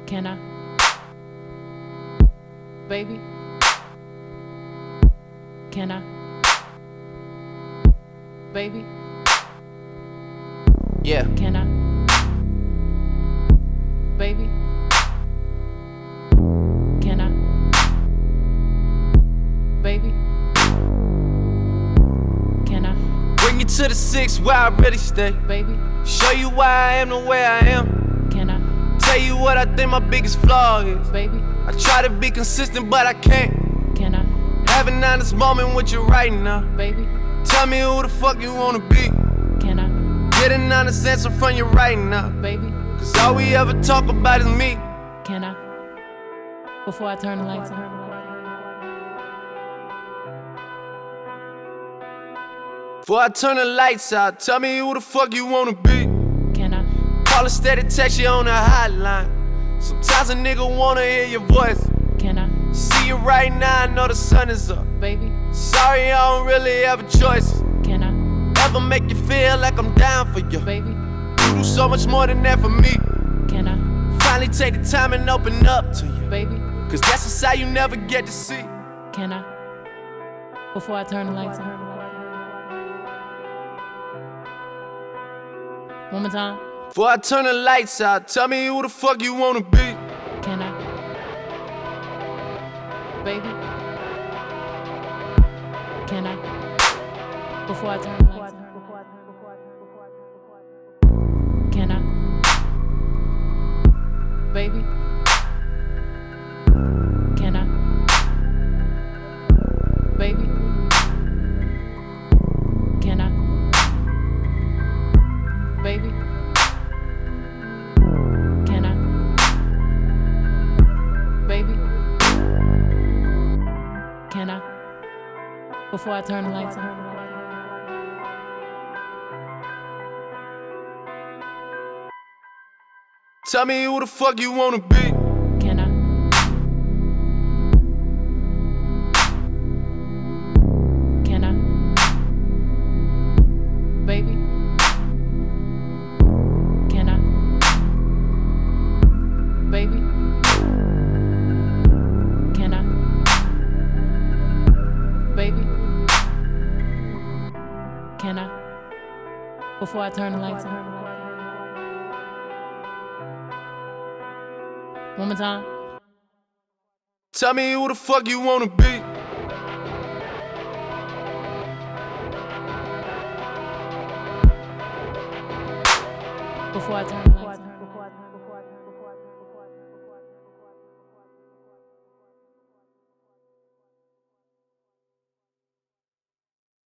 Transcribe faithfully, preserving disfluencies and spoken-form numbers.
Can I? Baby? Can I? Baby? Yeah. Can I? Baby? Can I? Baby? Can I? Bring you to the six where I really stay. Baby? Show you why I am the way I am. Can I? Tell you what I think my biggest flaw is. Baby? I try to be consistent, but I can't. Can I? Have an honest moment with you right now. Baby? Tell me who the fuck you wanna be. Can I? Get an honest answer from you right now. Baby? Cause all we ever talk about is me. Can I? Before I turn the lights on. Before I turn the lights out, tell me who the fuck you wanna be. Can I? Call a steady text you on the hotline. Sometimes a nigga wanna hear your voice. Can I? See you right now, I know the sun is up. Baby? Sorry, I don't really have a choice. Can I? Ever make you feel like I'm down for you? Baby? You do so much more than that for me. Can I? Finally take the time and open up to you. Baby? Cause that's a side you never get to see. Can I? Before I turn the lights on. One more time. Before I turn the lights out, tell me who the fuck you wanna be. Can I? Baby? Can I? Before I turn the lights on. Can I? Baby? Can I? Baby? Can I? Baby? Can I? Baby? Can I? Before I turn the lights on. Tell me who the fuck you wanna be. Can I? Can I? Baby? Can I? Baby? Can I? Baby? Can I? Before I turn the lights on. One more time. Tell me who the fuck you wanna be. Before I turn